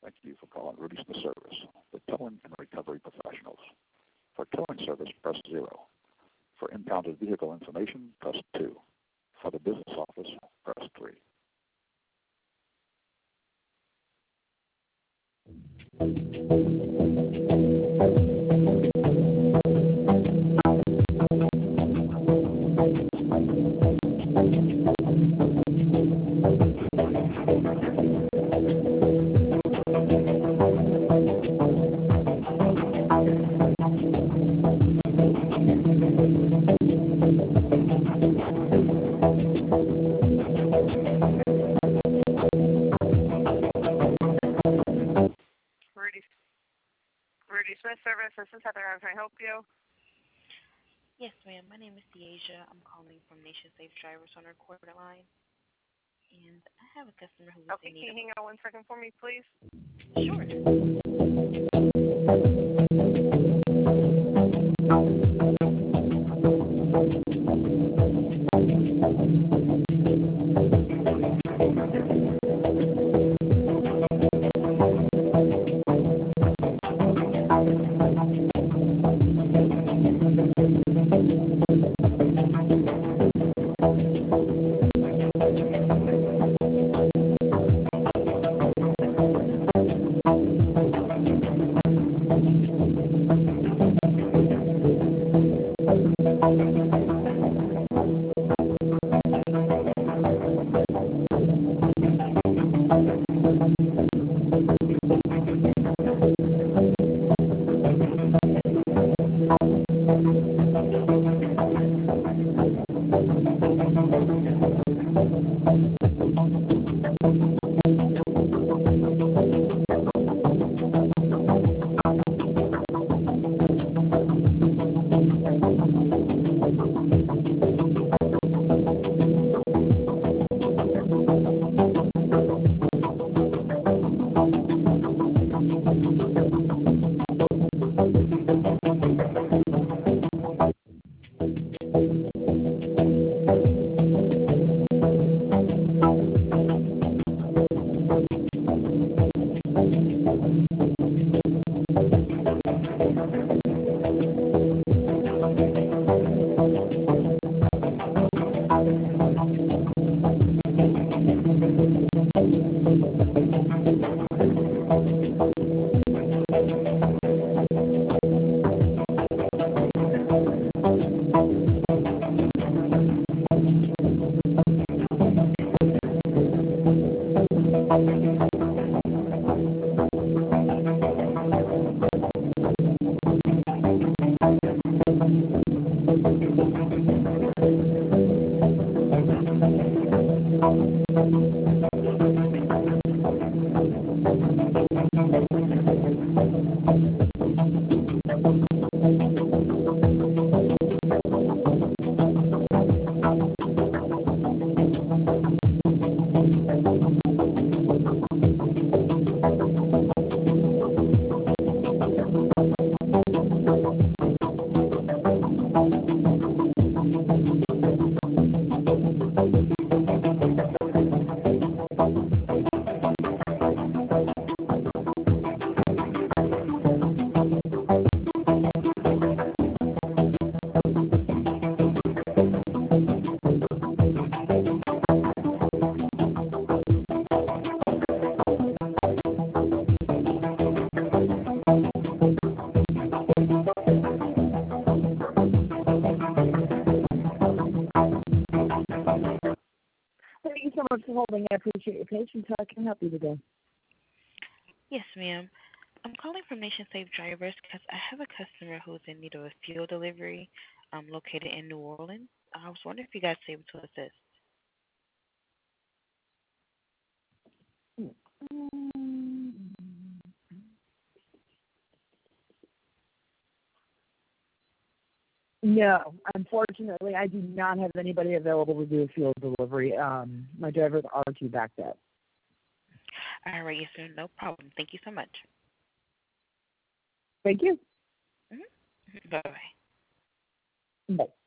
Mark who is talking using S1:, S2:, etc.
S1: Thank you for calling Rudy Smith Service, the towing and recovery professionals. For towing service, press 0. For impounded vehicle information, press 2. For the business office, press 3.
S2: Rudy Smith Service, this is Heather. How can I help you?
S3: Yes, ma'am. My name is Deasia. I'm calling from Nation Safe Drivers on our quarter line. And I have a customer who was in need of...
S2: Can you hang on 1 second for me, please?
S4: Holding. I appreciate your patience. How can I help you today?
S3: Yes, ma'am. I'm calling from Nation Safe Drivers because I have a customer who's in need of a fuel delivery located in New Orleans. I was wondering if you guys are able to assist.
S4: No, unfortunately, I do not have anybody available to do a fuel delivery. My drivers are too backed up.
S3: All right, yes, sir. No problem. Thank you so much.
S4: Thank you.
S3: Mm-hmm. Bye-bye.
S4: Bye.